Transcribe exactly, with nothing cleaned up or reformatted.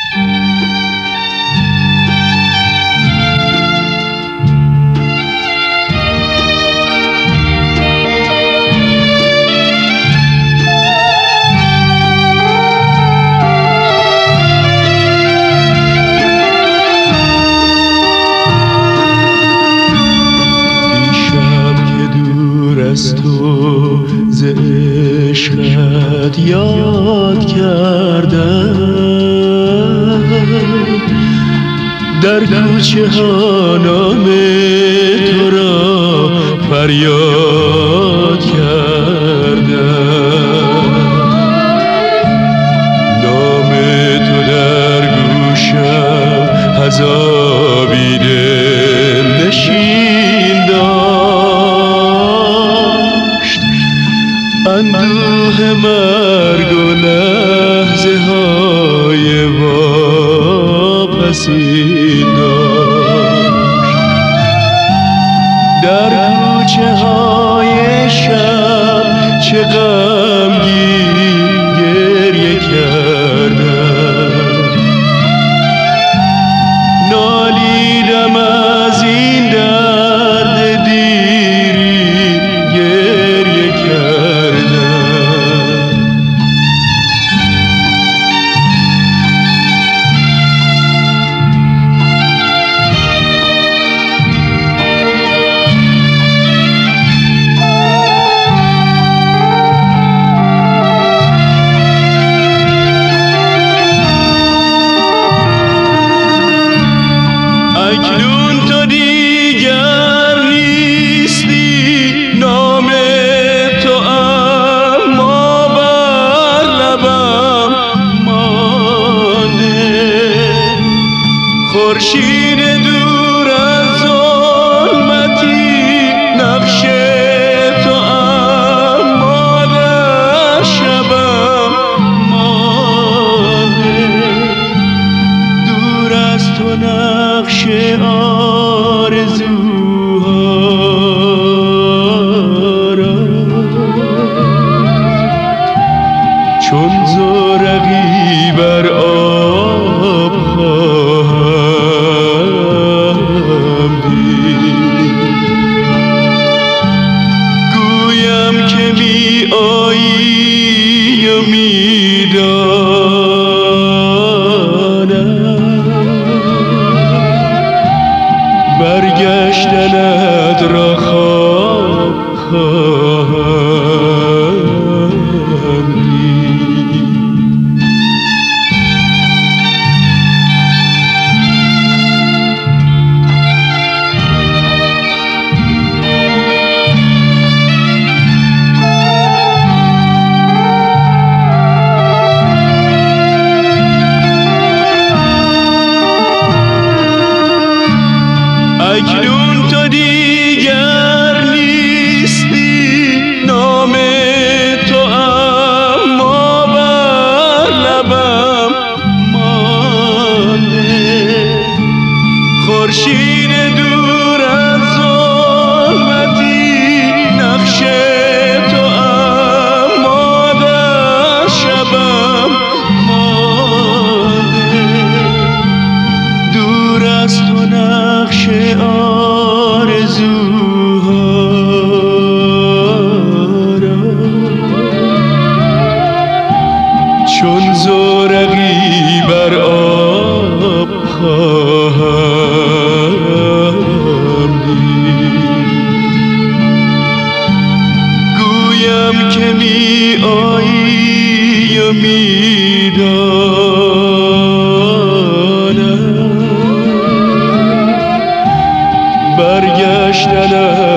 از تو ز عشقت یاد کردم، در کوچه ها نام تو را فریاد کردم. نام تو در گوشم عذابی دل نشین داشت، اندوه مرگ و لحظه های واپسین داشت. در کوچه های شب چه غمگین گریه کردم، نالیدم از این درد دیری گریه کردم. اکنون تو دیگر نیستی، نام تو اما بر لبم مانده. خورشید دور از ظلمتی، نقش تو اما در شبم مانده. دور از تو نقش آرزوها را چون زورقی بر آب خواهم دید. گویم که می آیی و می برگشتنت را خواب خواهم دید. اکنون تو دیگر نیستی، نام تو اما بر لبم مانده. خورشید دور از ظلمتی، نقش تو اما در شبم مانده. دور از تو نقش آرزوها را چون زورقی بر آب خواهم دید. گویم که می آیی و می دانم برگشتنم